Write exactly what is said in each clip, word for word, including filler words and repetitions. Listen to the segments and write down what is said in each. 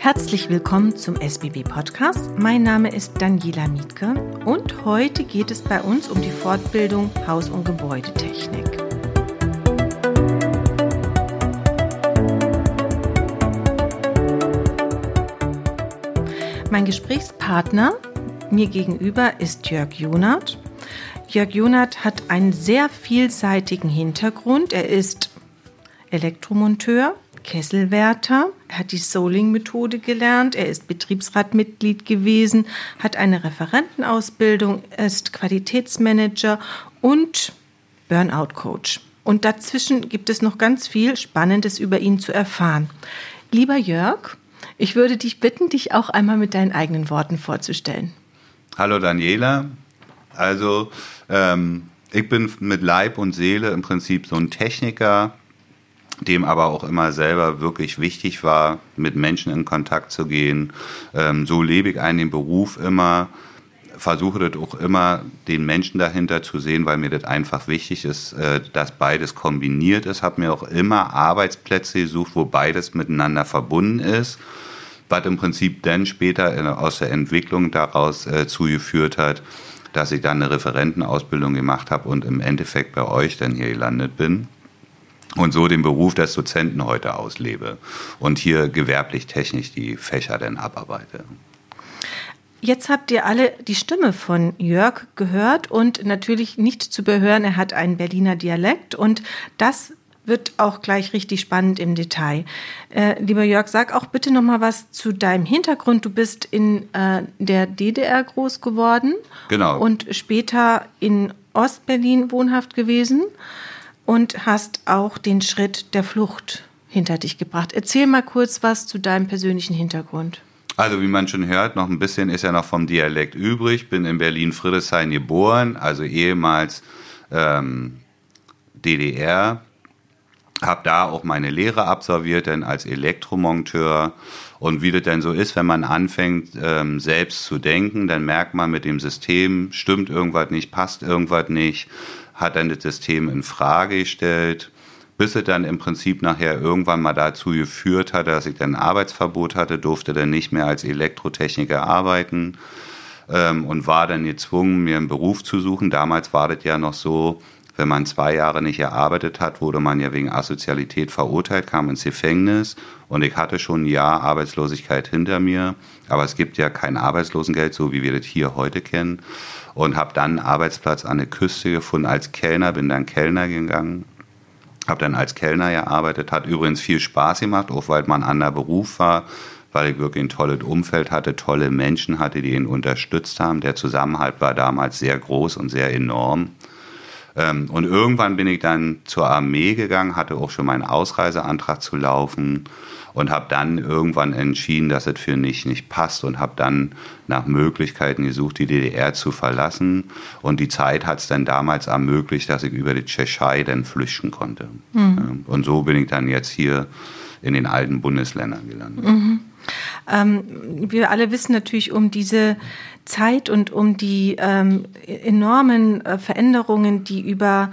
Herzlich willkommen zum S B B-Podcast. Mein Name ist Daniela Mietke und heute geht es bei uns um die Fortbildung Haus- und Gebäudetechnik. Mein Gesprächspartner mir gegenüber ist Jörg Jonath. Jörg Jonath hat einen sehr vielseitigen Hintergrund. Er ist Elektromonteur, Kesselwärter, er hat die Soling-Methode gelernt, er ist Betriebsratmitglied gewesen, hat eine Referentenausbildung, ist Qualitätsmanager und Burnout-Coach. Und dazwischen gibt es noch ganz viel Spannendes über ihn zu erfahren. Lieber Jörg, ich würde dich bitten, dich auch einmal mit deinen eigenen Worten vorzustellen. Hallo Daniela, also ähm, ich bin mit Leib und Seele im Prinzip so ein Techniker, dem aber auch immer selber wirklich wichtig war, mit Menschen in Kontakt zu gehen. Ähm, so lebe ich einen den Beruf immer, versuche das auch immer, den Menschen dahinter zu sehen, weil mir das einfach wichtig ist, äh, dass beides kombiniert ist. Habe mir auch immer Arbeitsplätze gesucht, wo beides miteinander verbunden ist, was im Prinzip dann später in, aus der Entwicklung daraus äh, zugeführt hat, dass ich dann eine Referentenausbildung gemacht habe und im Endeffekt bei euch dann hier gelandet bin. Und so den Beruf des Dozenten heute auslebe und hier gewerblich-technisch die Fächer dann abarbeite. Jetzt habt ihr alle die Stimme von Jörg gehört und natürlich nicht zu überhören, er hat einen Berliner Dialekt und das wird auch gleich richtig spannend im Detail. Äh, lieber Jörg, sag auch bitte noch mal was zu deinem Hintergrund. Du bist in äh, der D D R groß geworden. Genau. Und später in Ostberlin wohnhaft gewesen. Und hast auch den Schritt der Flucht hinter dich gebracht. Erzähl mal kurz was zu deinem persönlichen Hintergrund. Also wie man schon hört, noch ein bisschen ist ja noch vom Dialekt übrig. Bin in Berlin-Friedrichshain geboren, also ehemals ähm, D D R. Habe da auch meine Lehre absolviert, dann als Elektromonteur. Und wie das denn so ist, wenn man anfängt, ähm, selbst zu denken, dann merkt man mit dem System, stimmt irgendwas nicht, passt irgendwas nicht, hat dann das System in Frage gestellt, bis es dann im Prinzip nachher irgendwann mal dazu geführt hat, dass ich dann ein Arbeitsverbot hatte, durfte dann nicht mehr als Elektrotechniker arbeiten ähm, und war dann gezwungen, mir einen Beruf zu suchen. Damals war das ja noch so, wenn man zwei Jahre nicht gearbeitet hat, wurde man ja wegen Asozialität verurteilt, kam ins Gefängnis und ich hatte schon ein Jahr Arbeitslosigkeit hinter mir, aber es gibt ja kein Arbeitslosengeld, so wie wir das hier heute kennen, und habe dann einen Arbeitsplatz an der Küste gefunden als Kellner, bin dann Kellner gegangen, habe dann als Kellner gearbeitet, hat übrigens viel Spaß gemacht, auch weil man ein anderer Beruf war, weil ich wirklich ein tolles Umfeld hatte, tolle Menschen hatte, die ihn unterstützt haben. Der Zusammenhalt war damals sehr groß und sehr enorm. Und irgendwann bin ich dann zur Armee gegangen, hatte auch schon meinen Ausreiseantrag zu laufen und habe dann irgendwann entschieden, dass es für mich nicht passt und habe dann nach Möglichkeiten gesucht, die D D R zu verlassen. Und die Zeit hat es dann damals ermöglicht, dass ich über die Tschechei dann flüchten konnte. Mhm. Und so bin ich dann jetzt hier in den alten Bundesländern gelandet. Mhm. Ähm, wir alle wissen natürlich um diese Zeit und um die ähm, enormen äh, Veränderungen, die über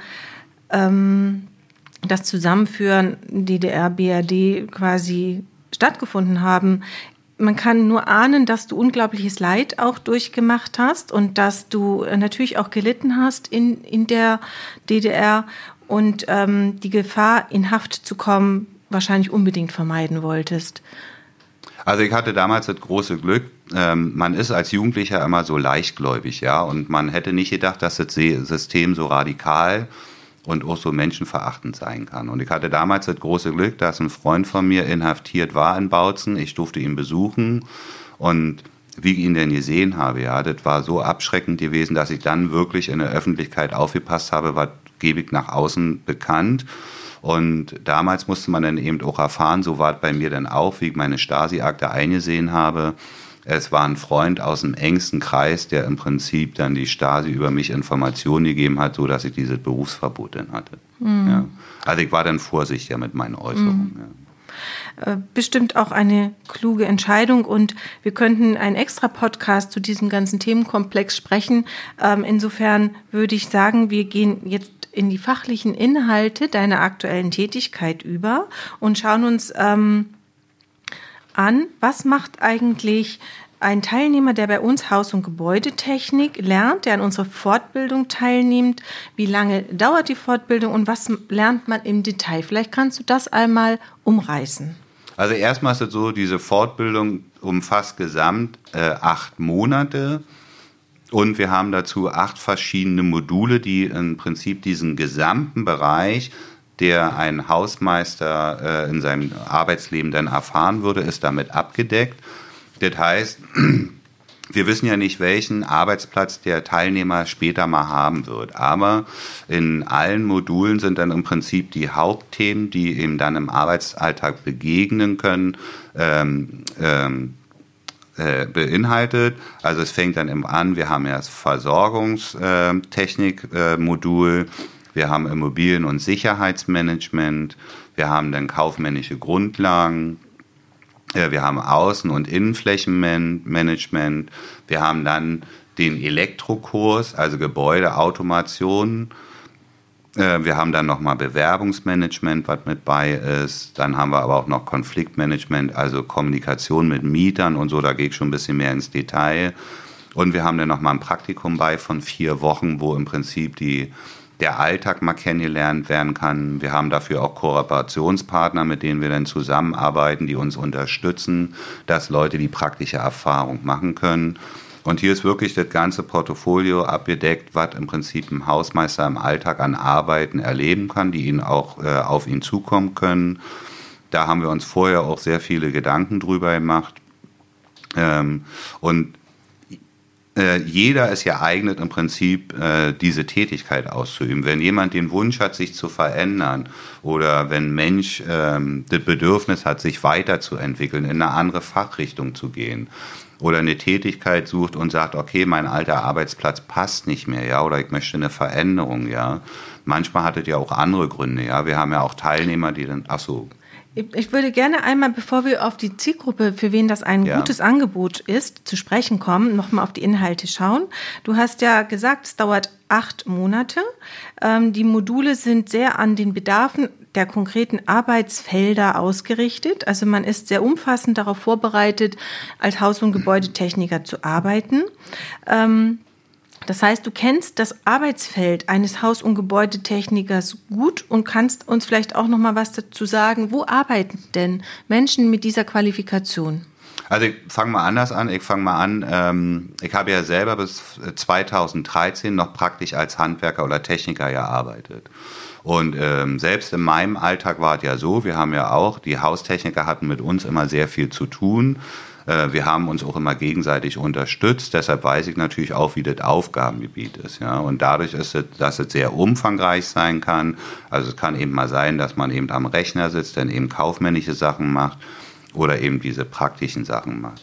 ähm, das Zusammenführen D D R, B R D quasi stattgefunden haben. Man kann nur ahnen, dass du unglaubliches Leid auch durchgemacht hast und dass du natürlich auch gelitten hast in, in der D D R und ähm, die Gefahr, in Haft zu kommen, wahrscheinlich unbedingt vermeiden wolltest. Also ich hatte damals das große Glück, ähm, man ist als Jugendlicher immer so leichtgläubig, ja, und man hätte nicht gedacht, dass das System so radikal und auch so menschenverachtend sein kann. Und ich hatte damals das große Glück, dass ein Freund von mir inhaftiert war in Bautzen. Ich durfte ihn besuchen und wie ich ihn denn gesehen habe, ja, das war so abschreckend gewesen, dass ich dann wirklich in der Öffentlichkeit aufgepasst habe, was gebe ich nach außen bekannt. Und damals musste man dann eben auch erfahren, so war es bei mir dann auch, wie ich meine Stasi-Akte eingesehen habe. Es war ein Freund aus dem engsten Kreis, der im Prinzip dann die Stasi über mich Informationen gegeben hat, so dass ich dieses Berufsverbot dann hatte. Mhm. Ja. Also ich war dann vorsichtiger mit meinen Äußerungen. Mhm. Ja. Bestimmt auch eine kluge Entscheidung und wir könnten einen extra Podcast zu diesem ganzen Themenkomplex sprechen. Insofern würde ich sagen, wir gehen jetzt in die fachlichen Inhalte deiner aktuellen Tätigkeit über und schauen uns ähm, an, was macht eigentlich ein Teilnehmer, der bei uns Haus- und Gebäudetechnik lernt, der an unserer Fortbildung teilnimmt. Wie lange dauert die Fortbildung und was lernt man im Detail? Vielleicht kannst du das einmal umreißen. Also erstmal ist es so, diese Fortbildung umfasst gesamt äh, acht Monate und wir haben dazu acht verschiedene Module, die im Prinzip diesen gesamten Bereich, der ein Hausmeister äh, in seinem Arbeitsleben dann erfahren würde, ist damit abgedeckt. Das heißt, wir wissen ja nicht, welchen Arbeitsplatz der Teilnehmer später mal haben wird. Aber in allen Modulen sind dann im Prinzip die Hauptthemen, die ihm dann im Arbeitsalltag begegnen können, ähm, ähm, äh, beinhaltet. Also es fängt dann an, wir haben ja das Versorgungstechnik-Modul, wir haben Immobilien- und Sicherheitsmanagement, wir haben dann kaufmännische Grundlagen, wir haben Außen- und Innenflächenmanagement. Wir haben dann den Elektrokurs, also Gebäudeautomation. Wir haben dann nochmal Bewerbungsmanagement, was mit bei ist. Dann haben wir aber auch noch Konfliktmanagement, also Kommunikation mit Mietern und so. Da gehe ich schon ein bisschen mehr ins Detail. Und wir haben dann nochmal ein Praktikum bei von vier Wochen, wo im Prinzip die der Alltag mal kennengelernt werden kann. Wir haben dafür auch Kooperationspartner, mit denen wir dann zusammenarbeiten, die uns unterstützen, dass Leute die praktische Erfahrung machen können. Und hier ist wirklich das ganze Portfolio abgedeckt, was im Prinzip ein Hausmeister im Alltag an Arbeiten erleben kann, die ihn auch äh, auf ihn zukommen können. Da haben wir uns vorher auch sehr viele Gedanken drüber gemacht. Ähm, und Jeder ist ja eignet im Prinzip, äh, diese Tätigkeit auszuüben. Wenn jemand den Wunsch hat, sich zu verändern oder wenn ein Mensch ähm, das Bedürfnis hat, sich weiterzuentwickeln, in eine andere Fachrichtung zu gehen oder eine Tätigkeit sucht und sagt, okay, mein alter Arbeitsplatz passt nicht mehr, ja, oder ich möchte eine Veränderung, ja. Manchmal hat es ja auch andere Gründe, ja. Wir haben ja auch Teilnehmer, die dann, ach so. Ich würde gerne einmal, bevor wir auf die Zielgruppe, für wen das ein ja. gutes Angebot ist, zu sprechen kommen, nochmal auf die Inhalte schauen. Du hast ja gesagt, es dauert acht Monate. Ähm, die Module sind sehr an den Bedarfen der konkreten Arbeitsfelder ausgerichtet. Also man ist sehr umfassend darauf vorbereitet, als Haus- und Gebäudetechniker zu arbeiten. Ähm, Das heißt, du kennst das Arbeitsfeld eines Haus- und Gebäudetechnikers gut und kannst uns vielleicht auch noch mal was dazu sagen. Wo arbeiten denn Menschen mit dieser Qualifikation? Also ich fange mal anders an. Ich fange mal an, ähm, ich habe ja selber bis zweitausenddreizehn noch praktisch als Handwerker oder Techniker gearbeitet. Und ähm, selbst in meinem Alltag war es ja so, wir haben ja auch, die Haustechniker hatten mit uns immer sehr viel zu tun. Wir haben uns auch immer gegenseitig unterstützt, deshalb weiß ich natürlich auch, wie das Aufgabengebiet ist. Ja? Und dadurch ist es, dass es sehr umfangreich sein kann. Also es kann eben mal sein, dass man eben am Rechner sitzt, dann eben kaufmännische Sachen macht oder eben diese praktischen Sachen macht.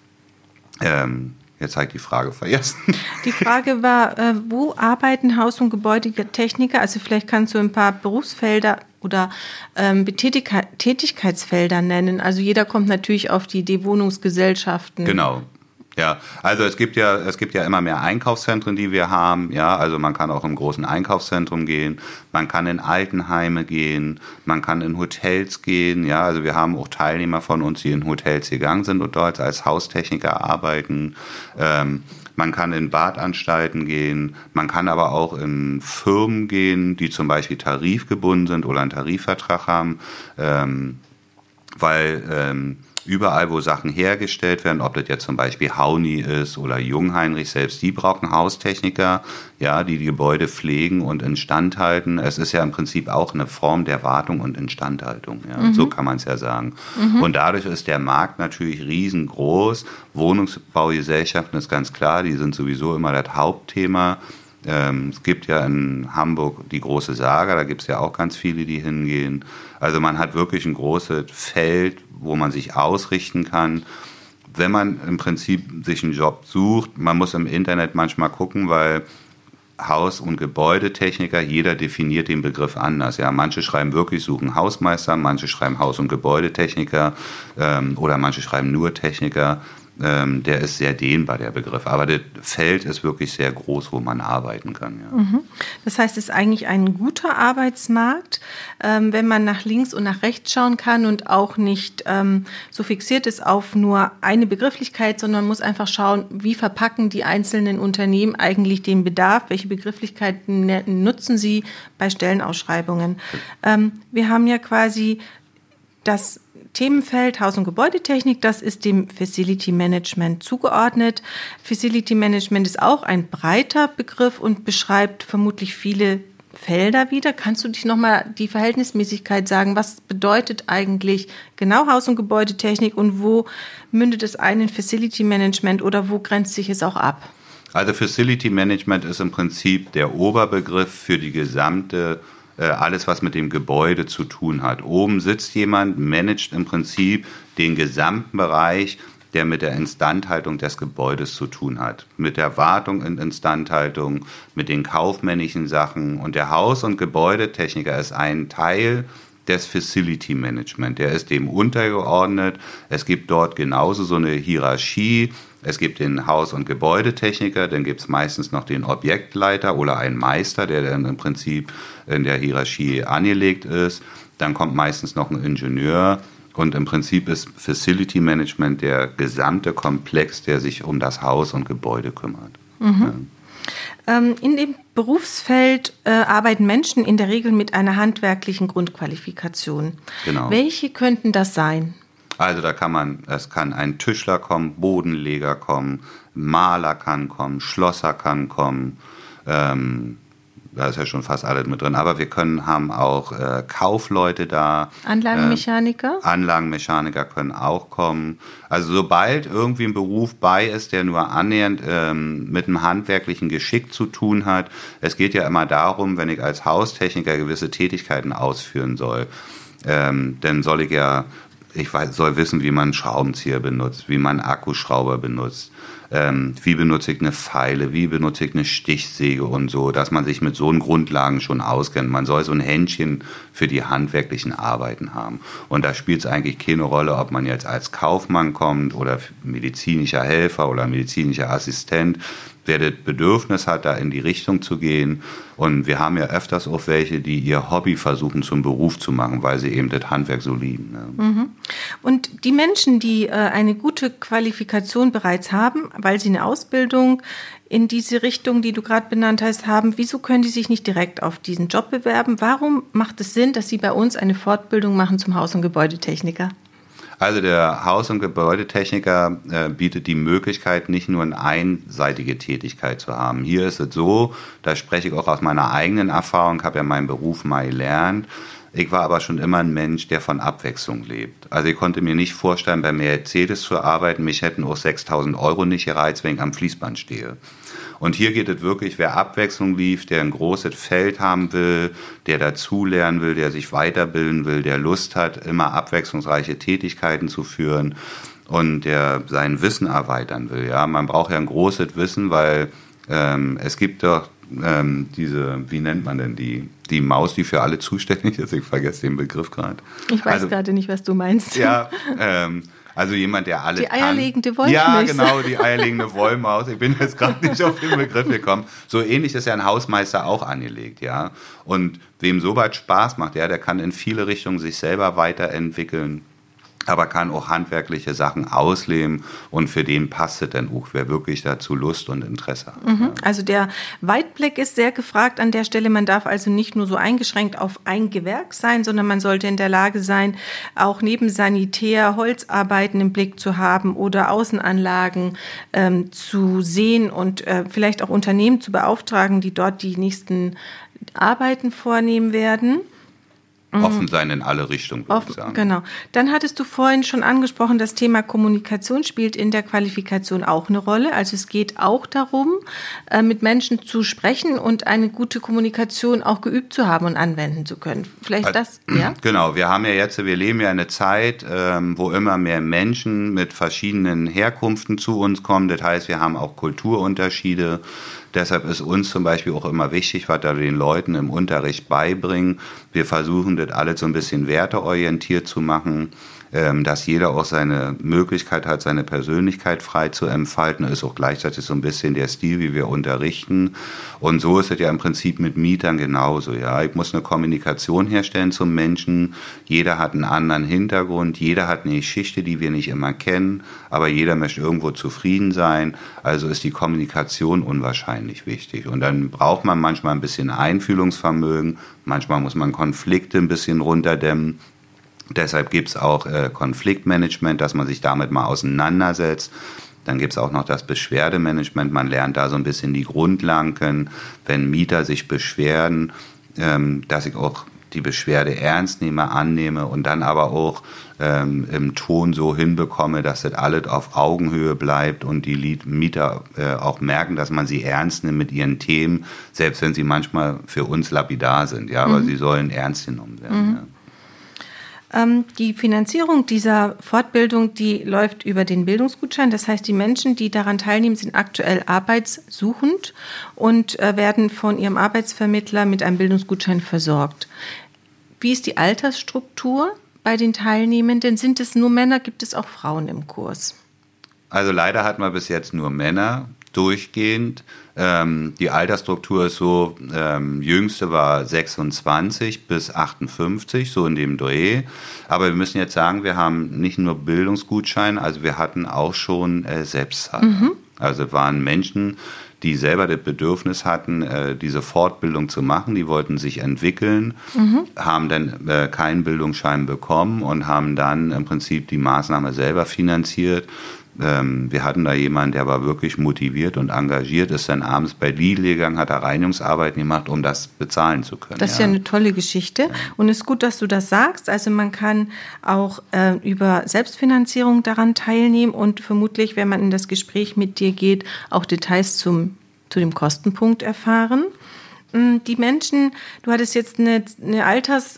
Ähm, jetzt habe ich die Frage vergessen. Die Frage war, äh, wo arbeiten Haus- und Gebäudetechniker? Also vielleicht kannst du ein paar Berufsfelder oder ähm, Tätigkeit, Tätigkeitsfelder nennen. Also jeder kommt natürlich auf die Idee, Wohnungsgesellschaften. Genau. Ja, also es gibt ja, es gibt ja immer mehr Einkaufszentren, die wir haben. Ja, also man kann auch im großen Einkaufszentrum gehen, man kann in Altenheime gehen, man kann in Hotels gehen. Ja, also wir haben auch Teilnehmer von uns, die in Hotels gegangen sind und dort als Haustechniker arbeiten. Ähm, Man kann in Badanstalten gehen, man kann aber auch in Firmen gehen, die zum Beispiel tarifgebunden sind oder einen Tarifvertrag haben, ähm, weil ähm, überall, wo Sachen hergestellt werden, ob das jetzt zum Beispiel Hauni ist oder Jungheinrich, selbst die brauchen Haustechniker, ja, die die Gebäude pflegen und instand halten. Es ist ja im Prinzip auch eine Form der Wartung und Instandhaltung, ja, mhm. so kann man es ja sagen. Mhm. Und dadurch ist der Markt natürlich riesengroß. Wohnungsbaugesellschaften ist ganz klar, die sind sowieso immer das Hauptthema. Ähm, es gibt ja in Hamburg die große Saga, da gibt es ja auch ganz viele, die hingehen. Also man hat wirklich ein großes Feld, wo man sich ausrichten kann. Wenn man im Prinzip sich einen Job sucht, man muss im Internet manchmal gucken, weil Haus- und Gebäudetechniker, jeder definiert den Begriff anders. Ja, manche schreiben wirklich, suchen Hausmeister, manche schreiben Haus- und Gebäudetechniker ähm, oder manche schreiben nur Techniker. ähm, der ist sehr dehnbar, der Begriff. Aber das Feld ist wirklich sehr groß, wo man arbeiten kann. Ja. Mhm. Das heißt, es ist eigentlich ein guter Arbeitsmarkt, ähm, wenn man nach links und nach rechts schauen kann und auch nicht ähm, so fixiert ist auf nur eine Begrifflichkeit, sondern man muss einfach schauen, wie verpacken die einzelnen Unternehmen eigentlich den Bedarf, welche Begrifflichkeiten nutzen sie bei Stellenausschreibungen. Ähm, wir haben ja quasi das Themenfeld Haus- und Gebäudetechnik, das ist dem Facility Management zugeordnet. Facility Management ist auch ein breiter Begriff und beschreibt vermutlich viele Felder wieder. Kannst du dich nochmal die Verhältnismäßigkeit sagen? Was bedeutet eigentlich genau Haus- und Gebäudetechnik und wo mündet es ein in Facility Management oder wo grenzt sich es auch ab? Also Facility Management ist im Prinzip der Oberbegriff für die gesamte alles, was mit dem Gebäude zu tun hat. Oben sitzt jemand, managt im Prinzip den gesamten Bereich, der mit der Instandhaltung des Gebäudes zu tun hat. Mit der Wartung und Instandhaltung, mit den kaufmännischen Sachen. Und der Haus- und Gebäudetechniker ist ein Teil des Facility Management. Der ist dem untergeordnet. Es gibt dort genauso so eine Hierarchie. Es gibt den Haus- und Gebäudetechniker, dann gibt es meistens noch den Objektleiter oder einen Meister, der dann im Prinzip in der Hierarchie angelegt ist. Dann kommt meistens noch ein Ingenieur und im Prinzip ist Facility Management der gesamte Komplex, der sich um das Haus und Gebäude kümmert. Mhm. Ja. Ähm, in dem Berufsfeld äh, arbeiten Menschen in der Regel mit einer handwerklichen Grundqualifikation. Genau. Welche könnten das sein? Also da kann man, es kann ein Tischler kommen, Bodenleger kommen, Maler kann kommen, Schlosser kann kommen, ähm, da ist ja schon fast alles mit drin. Aber wir können haben auch äh, Kaufleute da. Anlagenmechaniker? Äh, Anlagenmechaniker können auch kommen. Also sobald irgendwie ein Beruf bei ist, der nur annähernd ähm, mit einem handwerklichen Geschick zu tun hat. Es geht ja immer darum, wenn ich als Haustechniker gewisse Tätigkeiten ausführen soll, ähm, dann soll ich ja Ich weiß, soll wissen, wie man einen Schraubenzieher benutzt, wie man einen Akkuschrauber benutzt, ähm, wie benutze ich eine Feile, wie benutze ich eine Stichsäge und so, dass man sich mit so einen Grundlagen schon auskennt. Man soll so ein Händchen für die handwerklichen Arbeiten haben. Und da spielt es eigentlich keine Rolle, ob man jetzt als Kaufmann kommt oder medizinischer Helfer oder medizinischer Assistent. Wer das Bedürfnis hat, da in die Richtung zu gehen. Und wir haben ja öfters auch welche, die ihr Hobby versuchen zum Beruf zu machen, weil sie eben das Handwerk so lieben. Ne? Mhm. Und die Menschen, die äh, eine gute Qualifikation bereits haben, weil sie eine Ausbildung in diese Richtung, die du gerade benannt hast, haben, wieso können die sich nicht direkt auf diesen Job bewerben? Warum macht es Sinn, dass sie bei uns eine Fortbildung machen zum Haus- und Gebäudetechniker? Also der Haus- und Gebäudetechniker äh, bietet die Möglichkeit, nicht nur eine einseitige Tätigkeit zu haben. Hier ist es so, da spreche ich auch aus meiner eigenen Erfahrung, habe ja meinen Beruf mal gelernt. Ich war aber schon immer ein Mensch, der von Abwechslung lebt. Also ich konnte mir nicht vorstellen, bei Mercedes zu arbeiten. Mich hätten auch sechstausend Euro nicht gereizt, wenn ich am Fließband stehe. Und hier geht es wirklich, wer Abwechslung liebt, der ein großes Feld haben will, der dazulernen will, der sich weiterbilden will, der Lust hat, immer abwechslungsreiche Tätigkeiten zu führen und der sein Wissen erweitern will. Ja, man braucht ja ein großes Wissen, weil ähm, es gibt doch ähm, diese, wie nennt man denn die, die Maus, die für alle zuständig ist. Ich vergesse den Begriff gerade. Ich weiß also, gerade nicht, was du meinst. Ja, ähm, also jemand, der alles Die eierlegende kann. Wollmilchsau. Ja, genau, die eierlegende Wollmaus. Ich bin jetzt gerade nicht auf den Begriff gekommen. So ähnlich ist ja ein Hausmeister auch angelegt, ja. Und wem sowas Spaß macht, ja, der kann in viele Richtungen sich selber weiterentwickeln, aber kann auch handwerkliche Sachen ausleben und für den passt es dann auch, wer wirklich dazu Lust und Interesse hat. Mhm. Also der Weitblick ist sehr gefragt an der Stelle. Man darf also nicht nur so eingeschränkt auf ein Gewerk sein, sondern man sollte in der Lage sein, auch neben Sanitär Holzarbeiten im Blick zu haben oder Außenanlagen ähm, zu sehen und äh, vielleicht auch Unternehmen zu beauftragen, die dort die nächsten Arbeiten vornehmen werden. Offen sein in alle Richtungen, würde ich sagen. Genau. Dann hattest du vorhin schon angesprochen, das Thema Kommunikation spielt in der Qualifikation auch eine Rolle. Also es geht auch darum, mit Menschen zu sprechen und eine gute Kommunikation auch geübt zu haben und anwenden zu können. Vielleicht also, das, ja? Genau, wir haben ja jetzt, wir leben ja eine Zeit, wo immer mehr Menschen mit verschiedenen Herkunften zu uns kommen. Das heißt, wir haben auch Kulturunterschiede. Deshalb ist uns zum Beispiel auch immer wichtig, was wir den Leuten im Unterricht beibringen. Wir versuchen das alles so ein bisschen werteorientiert zu machen. dass jeder auch seine Möglichkeit hat, seine Persönlichkeit frei zu entfalten, ist auch gleichzeitig so ein bisschen der Stil, wie wir unterrichten. Und so ist es ja im Prinzip mit Mietern genauso. Ja, ich muss eine Kommunikation herstellen zum Menschen. Jeder hat einen anderen Hintergrund, jeder hat eine Geschichte, die wir nicht immer kennen, aber jeder möchte irgendwo zufrieden sein. Also ist die Kommunikation unwahrscheinlich wichtig. Und dann braucht man manchmal ein bisschen Einfühlungsvermögen, manchmal muss man Konflikte ein bisschen runterdämmen. Deshalb gibt es auch äh, Konfliktmanagement, dass man sich damit mal auseinandersetzt. Dann gibt es auch noch das Beschwerdemanagement. Man lernt da so ein bisschen die Grundlagen kennen, wenn Mieter sich beschweren, ähm, dass ich auch die Beschwerde ernst nehme, annehme und dann aber auch ähm, im Ton so hinbekomme, dass das alles auf Augenhöhe bleibt und die Mieter äh, auch merken, dass man sie ernst nimmt mit ihren Themen, selbst wenn sie manchmal für uns lapidar sind. Ja, aber mhm. sie sollen ernst genommen werden. Mhm. Ja. Die Finanzierung dieser Fortbildung, die läuft über den Bildungsgutschein. Das heißt, die Menschen, die daran teilnehmen, sind aktuell arbeitssuchend und werden von ihrem Arbeitsvermittler mit einem Bildungsgutschein versorgt. Wie ist die Altersstruktur bei den Teilnehmenden? Sind es nur Männer? Gibt es auch Frauen im Kurs? Also leider hatten wir bis jetzt nur Männer durchgehend. Ähm, die Altersstruktur ist so, ähm, jüngste war sechsundzwanzig bis achtundfünfzig, so in dem Dreh. Aber wir müssen jetzt sagen, wir haben nicht nur Bildungsgutschein, also wir hatten auch schon äh, Selbstzahler. Mhm. Also waren Menschen, die selber das Bedürfnis hatten, äh, diese Fortbildung zu machen. Die wollten sich entwickeln, mhm. haben dann äh, keinen Bildungsschein bekommen und haben dann im Prinzip die Maßnahme selber finanziert. Ähm, wir hatten da jemanden, der war wirklich motiviert und engagiert, ist dann abends bei Lidl gegangen, hat da Reinigungsarbeiten gemacht, um das bezahlen zu können. Das ist ja, ja eine tolle Geschichte. Ja. Und es ist gut, dass du das sagst. Also man kann auch äh, über Selbstfinanzierung daran teilnehmen und vermutlich, wenn man in das Gespräch mit dir geht, auch Details zum, zu dem Kostenpunkt erfahren. Die Menschen, du hattest jetzt eine, eine Alters,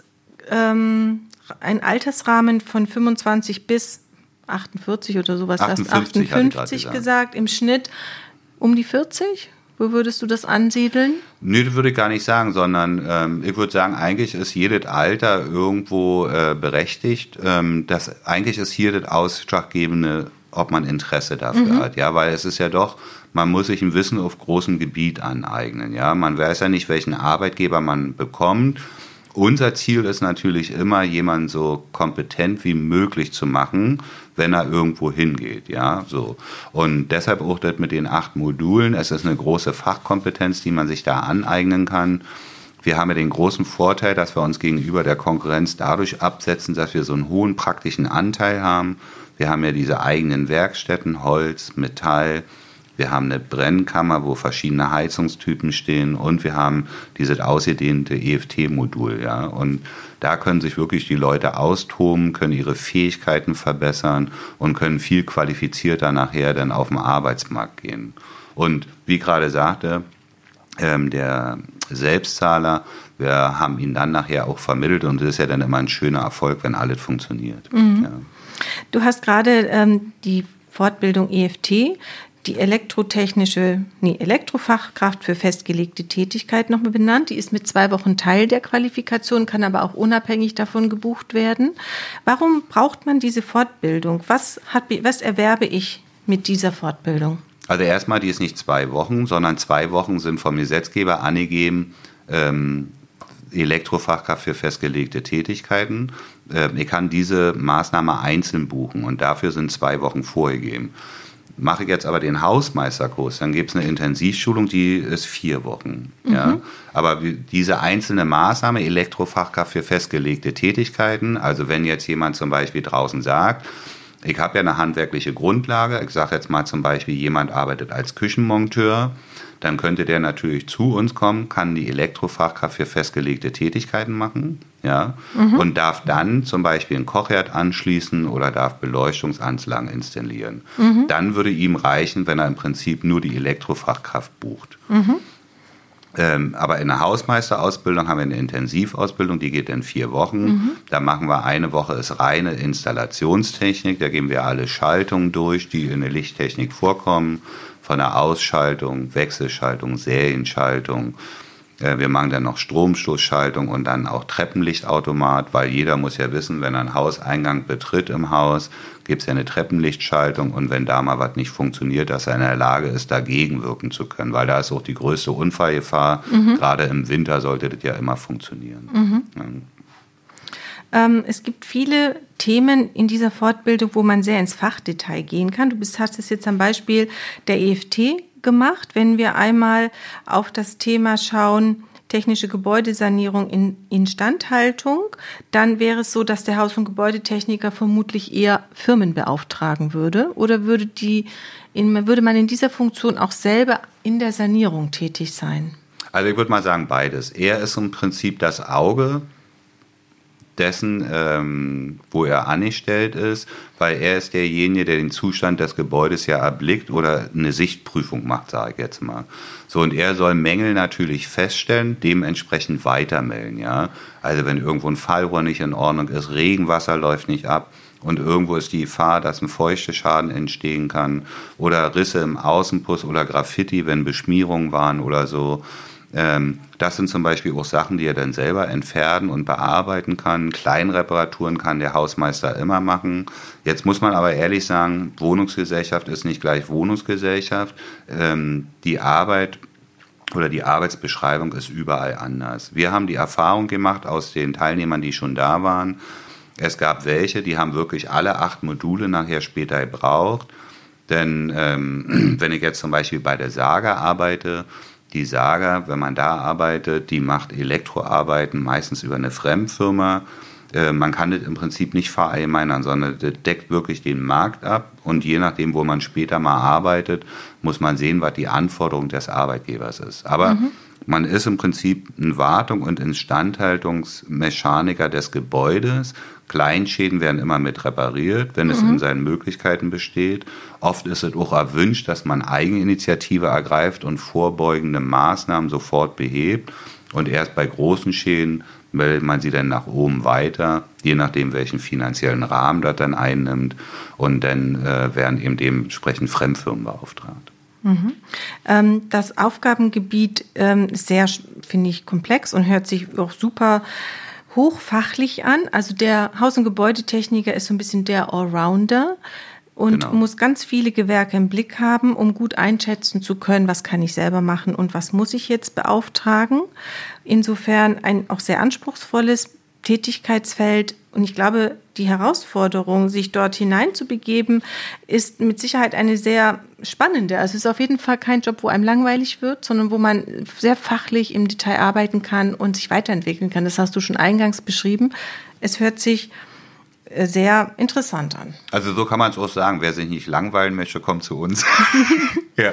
ähm, einen Altersrahmen von fünfundzwanzig bis achtundvierzig oder sowas, achtundfünfzig, achtundfünfzig gesagt. gesagt, im Schnitt um die vierzig? Wo würdest du das ansiedeln? Nee, das würde ich gar nicht sagen, sondern ähm, ich würde sagen, eigentlich ist jedes Alter irgendwo äh, berechtigt. Ähm, das, eigentlich ist hier das Ausschlaggebende, ob man Interesse dafür mhm. hat. Ja, weil es ist ja doch, man muss sich ein Wissen auf großem Gebiet aneignen. Ja, man weiß ja nicht, welchen Arbeitgeber man bekommt. Unser Ziel ist natürlich immer, jemanden so kompetent wie möglich zu machen, wenn er irgendwo hingeht, ja, so. Und deshalb auch das mit den acht Modulen. Es ist eine große Fachkompetenz, die man sich da aneignen kann. Wir haben ja den großen Vorteil, dass wir uns gegenüber der Konkurrenz dadurch absetzen, dass wir so einen hohen praktischen Anteil haben. Wir haben ja diese eigenen Werkstätten, Holz, Metall. Wir haben eine Brennkammer, wo verschiedene Heizungstypen stehen und wir haben dieses ausgedehnte E F T-Modul, ja. Und da können sich wirklich die Leute austoben, können ihre Fähigkeiten verbessern und können viel qualifizierter nachher dann auf den Arbeitsmarkt gehen. Und wie gerade sagte, ähm, der Selbstzahler, wir haben ihn dann nachher auch vermittelt und das ist ja dann immer ein schöner Erfolg, wenn alles funktioniert. Mhm. Ja. Du hast gerade ähm, die Fortbildung E F T, die elektrotechnische, nee, Elektrofachkraft für festgelegte Tätigkeit nochmal benannt. Die ist mit zwei Wochen Teil der Qualifikation, kann aber auch unabhängig davon gebucht werden. Warum braucht man diese Fortbildung? Was hat, was erwerbe ich mit dieser Fortbildung? Also erstmal, die ist nicht zwei Wochen, sondern zwei Wochen sind vom Gesetzgeber angegeben, ähm, Elektrofachkraft für festgelegte Tätigkeiten. Äh, ich kann diese Maßnahme einzeln buchen und dafür sind zwei Wochen vorgegeben. Mache ich jetzt aber den Hausmeisterkurs, dann gibt es eine Intensivschulung, die ist vier Wochen. Mhm. Ja? Aber diese einzelne Maßnahme, Elektrofachkraft für festgelegte Tätigkeiten, also wenn jetzt jemand zum Beispiel draußen sagt, ich habe ja eine handwerkliche Grundlage, ich sage jetzt mal zum Beispiel, jemand arbeitet als Küchenmonteur, dann könnte der natürlich zu uns kommen, kann die Elektrofachkraft für festgelegte Tätigkeiten machen, ja, mhm. und darf dann zum Beispiel einen Kochherd anschließen oder darf Beleuchtungsanlagen installieren. Mhm. Dann würde ihm reichen, wenn er im Prinzip nur die Elektrofachkraft bucht. Mhm. Ähm, aber in der Hausmeisterausbildung haben wir eine Intensivausbildung, die geht in vier Wochen. Mhm. Da machen wir eine Woche ist reine Installationstechnik, da gehen wir alle Schaltungen durch, die in der Lichttechnik vorkommen. Von der Ausschaltung, Wechselschaltung, Serienschaltung, Äh, wir machen dann noch Stromstoßschaltung und dann auch Treppenlichtautomat, weil jeder muss ja wissen, wenn er einen Hauseingang betritt im Haus, gibt es ja eine Treppenlichtschaltung und wenn da mal was nicht funktioniert, dass er in der Lage ist, dagegen wirken zu können, weil da ist auch die größte Unfallgefahr. Mhm. Gerade im Winter sollte das ja immer funktionieren. Mhm. Ja. Ähm, es gibt viele Themen in dieser Fortbildung, wo man sehr ins Fachdetail gehen kann. Du bist, hast es jetzt am Beispiel der E F T gemacht. Wenn wir einmal auf das Thema schauen, technische Gebäudesanierung in Instandhaltung, dann wäre es so, dass der Haus- und Gebäudetechniker vermutlich eher Firmen beauftragen würde. Oder würde, die in, würde man in dieser Funktion auch selber in der Sanierung tätig sein? Also ich würde mal sagen beides. Er ist im Prinzip das Auge dessen, ähm, wo er angestellt ist, weil er ist derjenige, der den Zustand des Gebäudes ja erblickt oder eine Sichtprüfung macht, sage ich jetzt mal. So, und er soll Mängel natürlich feststellen, dementsprechend weitermelden, ja. Also wenn irgendwo ein Fallrohr nicht in Ordnung ist, Regenwasser läuft nicht ab und irgendwo ist die Gefahr, dass ein Feuchteschaden entstehen kann oder Risse im Außenpuss oder Graffiti, wenn Beschmierungen waren oder so. Das sind zum Beispiel auch Sachen, die er dann selber entfernen und bearbeiten kann. Kleinreparaturen kann der Hausmeister immer machen. Jetzt muss man aber ehrlich sagen, Wohnungsgesellschaft ist nicht gleich Wohnungsgesellschaft. Die Arbeit oder die Arbeitsbeschreibung ist überall anders. Wir haben die Erfahrung gemacht aus den Teilnehmern, die schon da waren. Es gab welche, die haben wirklich alle acht Module nachher später gebraucht. Denn ähm, wenn ich jetzt zum Beispiel bei der Saga arbeite, die Saga, wenn man da arbeitet, die macht Elektroarbeiten, meistens über eine Fremdfirma. Äh, man kann das im Prinzip nicht verallgemeinern, sondern das deckt wirklich den Markt ab. Und je nachdem, wo man später mal arbeitet, muss man sehen, was die Anforderung des Arbeitgebers ist. Aber mhm. man ist im Prinzip ein Wartung- und Instandhaltungsmechaniker des Gebäudes. Kleinschäden werden immer mit repariert, wenn es mhm. in seinen Möglichkeiten besteht. Oft ist es auch erwünscht, dass man Eigeninitiative ergreift und vorbeugende Maßnahmen sofort behebt. Und erst bei großen Schäden meldet man sie dann nach oben weiter, je nachdem, welchen finanziellen Rahmen das dann einnimmt. Und dann äh, werden eben dementsprechend Fremdfirmen beauftragt. Mhm. Ähm, das Aufgabengebiet ähm, ist sehr, finde ich, komplex und hört sich auch super hochfachlich an. Also der Haus- und Gebäudetechniker ist so ein bisschen der Allrounder und genau. muss ganz viele Gewerke im Blick haben, um gut einschätzen zu können, was kann ich selber machen und was muss ich jetzt beauftragen. Insofern ein auch sehr anspruchsvolles Tätigkeitsfeld. Und ich glaube, die Herausforderung, sich dort hineinzubegeben, ist mit Sicherheit eine sehr spannende. Also es ist auf jeden Fall kein Job, wo einem langweilig wird, sondern wo man sehr fachlich im Detail arbeiten kann und sich weiterentwickeln kann. Das hast du schon eingangs beschrieben. Es hört sich sehr interessant an. Also so kann man es auch sagen. Wer sich nicht langweilen möchte, kommt zu uns. Ja,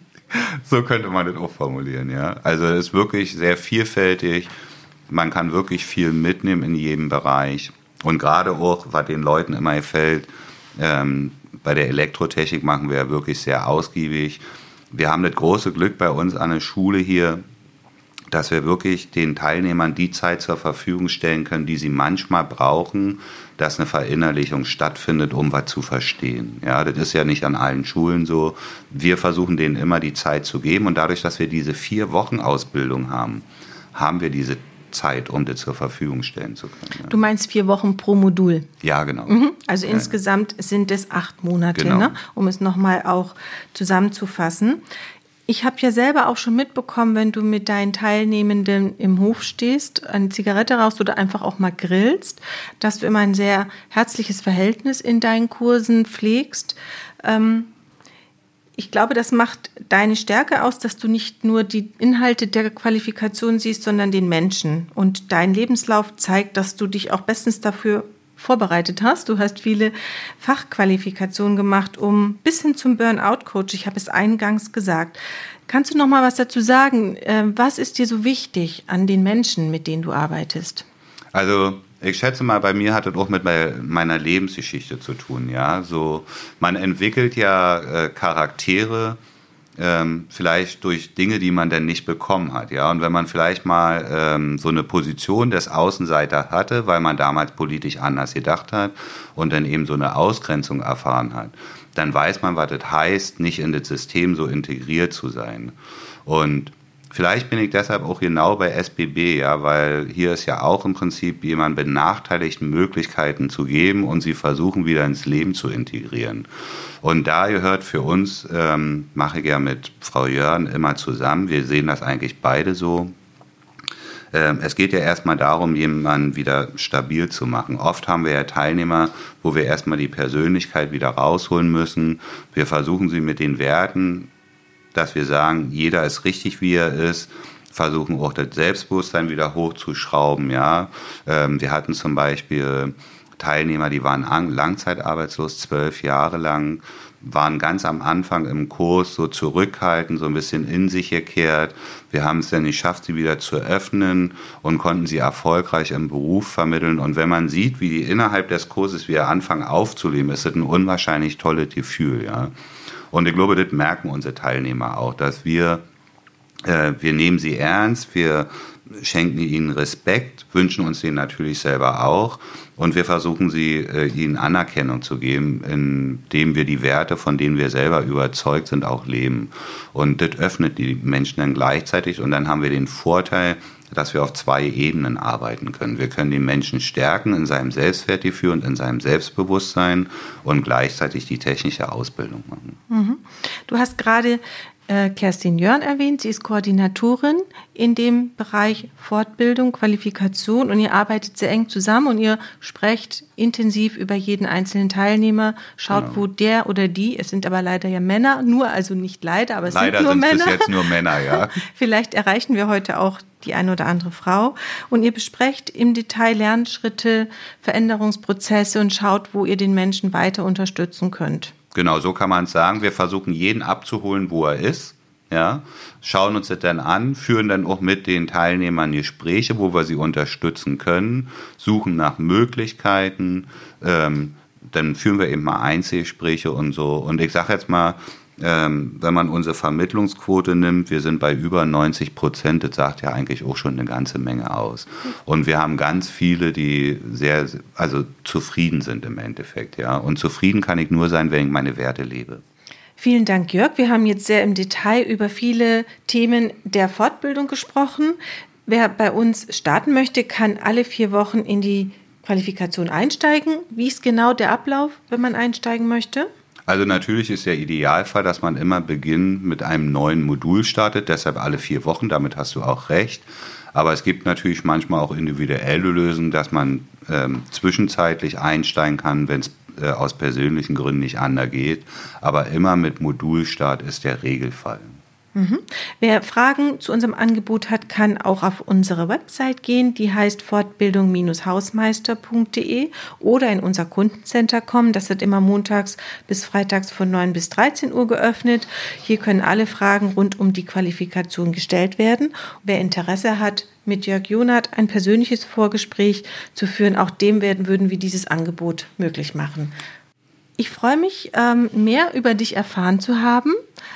so könnte man das auch formulieren. Ja, also es ist wirklich sehr vielfältig. Man kann wirklich viel mitnehmen in jedem Bereich. Und gerade auch, was den Leuten immer gefällt, ähm, bei der Elektrotechnik machen wir ja wirklich sehr ausgiebig. Wir haben das große Glück bei uns an der Schule hier, dass wir wirklich den Teilnehmern die Zeit zur Verfügung stellen können, die sie manchmal brauchen, dass eine Verinnerlichung stattfindet, um was zu verstehen. Ja, das ist ja nicht an allen Schulen so. Wir versuchen denen immer die Zeit zu geben. Und dadurch, dass wir diese vier Wochen Ausbildung haben, haben wir diese Zeit, um das zur Verfügung stellen zu können. Ja. Du meinst vier Wochen pro Modul? Ja, genau. Mhm. Also ja. insgesamt sind es acht Monate, genau. ne? Um es nochmal auch zusammenzufassen. Ich habe ja selber auch schon mitbekommen, wenn du mit deinen Teilnehmenden im Hof stehst, eine Zigarette rauchst oder einfach auch mal grillst, dass du immer ein sehr herzliches Verhältnis in deinen Kursen pflegst. Ähm, Ich glaube, das macht deine Stärke aus, dass du nicht nur die Inhalte der Qualifikation siehst, sondern den Menschen. Und dein Lebenslauf zeigt, dass du dich auch bestens dafür vorbereitet hast. Du hast viele Fachqualifikationen gemacht, um bis hin zum Burnout-Coach. Ich habe es eingangs gesagt. Kannst du noch mal was dazu sagen? Was ist dir so wichtig an den Menschen, mit denen du arbeitest? Also ich schätze mal, bei mir hat das auch mit meiner Lebensgeschichte zu tun. Ja, so man entwickelt ja äh, Charaktere ähm, vielleicht durch Dinge, die man dann nicht bekommen hat. Ja, und wenn man vielleicht mal ähm, so eine Position des Außenseiters hatte, weil man damals politisch anders gedacht hat und dann eben so eine Ausgrenzung erfahren hat, dann weiß man, was das heißt, nicht in das System so integriert zu sein. Und Vielleicht bin ich deshalb auch genau bei S B B, ja, weil hier ist ja auch im Prinzip jemand benachteiligten Möglichkeiten zu geben und sie versuchen wieder ins Leben zu integrieren. Und da gehört für uns, ähm, mache ich ja mit Frau Jörn immer zusammen, wir sehen das eigentlich beide so. Ähm, es geht ja erstmal darum, jemanden wieder stabil zu machen. Oft haben wir ja Teilnehmer, wo wir erstmal die Persönlichkeit wieder rausholen müssen. Wir versuchen sie mit den Werten, dass wir sagen, jeder ist richtig, wie er ist, versuchen auch das Selbstbewusstsein wieder hochzuschrauben. Ja? Ähm, wir hatten zum Beispiel Teilnehmer, die waren langzeitarbeitslos, zwölf Jahre lang, waren ganz am Anfang im Kurs so zurückhaltend, so ein bisschen in sich gekehrt. Wir haben es dann geschafft, sie wieder zu öffnen und konnten sie erfolgreich im Beruf vermitteln. Und wenn man sieht, wie die innerhalb des Kurses wieder anfangen aufzuleben, ist das ein unwahrscheinlich tolles Gefühl. Ja? Und ich glaube, das merken unsere Teilnehmer auch, dass wir, äh, wir nehmen sie ernst, wir schenken ihnen Respekt, wünschen uns den natürlich selber auch und wir versuchen sie, äh, ihnen Anerkennung zu geben, indem wir die Werte, von denen wir selber überzeugt sind, auch leben. Und das öffnet die Menschen dann gleichzeitig und dann haben wir den Vorteil, dass wir auf zwei Ebenen arbeiten können. Wir können den Menschen stärken in seinem Selbstwertgefühl und in seinem Selbstbewusstsein und gleichzeitig die technische Ausbildung machen. Mhm. Du hast gerade äh, Kerstin Jörn erwähnt. Sie ist Koordinatorin in dem Bereich Fortbildung, Qualifikation und ihr arbeitet sehr eng zusammen und ihr sprecht intensiv über jeden einzelnen Teilnehmer, schaut, genau, wo der oder die, es sind aber leider ja Männer, nur, also nicht leider, aber es leider sind nur Männer. Leider sind es bis jetzt nur Männer, ja. Vielleicht erreichen wir heute auch die eine oder andere Frau. Und ihr besprecht im Detail Lernschritte, Veränderungsprozesse und schaut, wo ihr den Menschen weiter unterstützen könnt. Genau, so kann man es sagen. Wir versuchen, jeden abzuholen, wo er ist. Ja, schauen uns das dann an, führen dann auch mit den Teilnehmern Gespräche, wo wir sie unterstützen können, suchen nach Möglichkeiten, ähm, dann führen wir eben mal Einzelgespräche und so. Und ich sage jetzt mal, Ähm, wenn man unsere Vermittlungsquote nimmt, wir sind bei über neunzig Prozent, das sagt ja eigentlich auch schon eine ganze Menge aus. Und wir haben ganz viele, die sehr, also zufrieden sind im Endeffekt, ja. Und zufrieden kann ich nur sein, wenn ich meine Werte lebe. Vielen Dank, Jörg. Wir haben jetzt sehr im Detail über viele Themen der Fortbildung gesprochen. Wer bei uns starten möchte, kann alle vier Wochen in die Qualifikation einsteigen. Wie ist genau der Ablauf, wenn man einsteigen möchte? Also natürlich ist der Idealfall, dass man immer beginnt mit einem neuen Modul startet, deshalb alle vier Wochen, damit hast du auch recht. Aber es gibt natürlich manchmal auch individuelle Lösungen, dass man ähm, zwischenzeitlich einsteigen kann, wenn es äh, aus persönlichen Gründen nicht anders geht. Aber immer mit Modulstart ist der Regelfall. Mhm. Wer Fragen zu unserem Angebot hat, kann auch auf unsere Website gehen, die heißt fortbildung Bindestrich hausmeister punkt de oder in unser Kundencenter kommen. Das wird immer montags bis freitags von neun bis dreizehn Uhr geöffnet. Hier können alle Fragen rund um die Qualifikation gestellt werden. Wer Interesse hat, mit Jörg Jonath ein persönliches Vorgespräch zu führen, auch dem werden, würden wir dieses Angebot möglich machen. Ich freue mich, mehr über dich erfahren zu haben.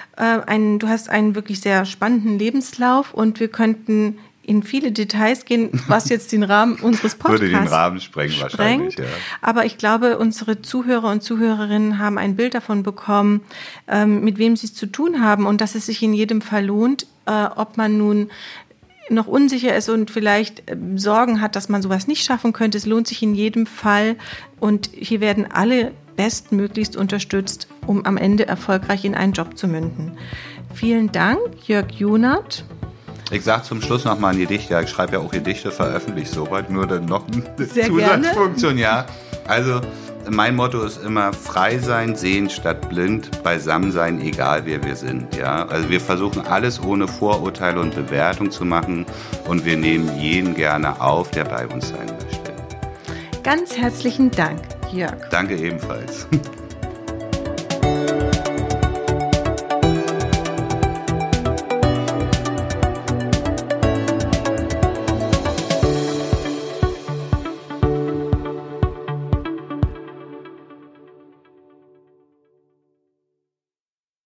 Du hast einen wirklich sehr spannenden Lebenslauf und wir könnten in viele Details gehen, was jetzt den Rahmen unseres Podcasts würde den Rahmen sprengen wahrscheinlich. Ja. Aber ich glaube, unsere Zuhörer und Zuhörerinnen haben ein Bild davon bekommen, mit wem sie es zu tun haben und dass es sich in jedem Fall lohnt, ob man nun noch unsicher ist und vielleicht Sorgen hat, dass man sowas nicht schaffen könnte. Es lohnt sich in jedem Fall und hier werden alle bestmöglichst unterstützt, um am Ende erfolgreich in einen Job zu münden. Vielen Dank, Jörg Jonath. Ich sage zum Schluss noch mal ein Gedicht. Ja, ich schreibe ja auch Gedichte, veröffentliche soweit, nur dann noch eine Sehr Zusatzfunktion. Gerne. Ja, also mein Motto ist immer frei sein, sehen statt blind, beisammen sein, egal wer wir sind. Ja, also wir versuchen alles ohne Vorurteile und Bewertung zu machen und wir nehmen jeden gerne auf, der bei uns sein möchte. Ganz herzlichen Dank, Jörg. Danke ebenfalls.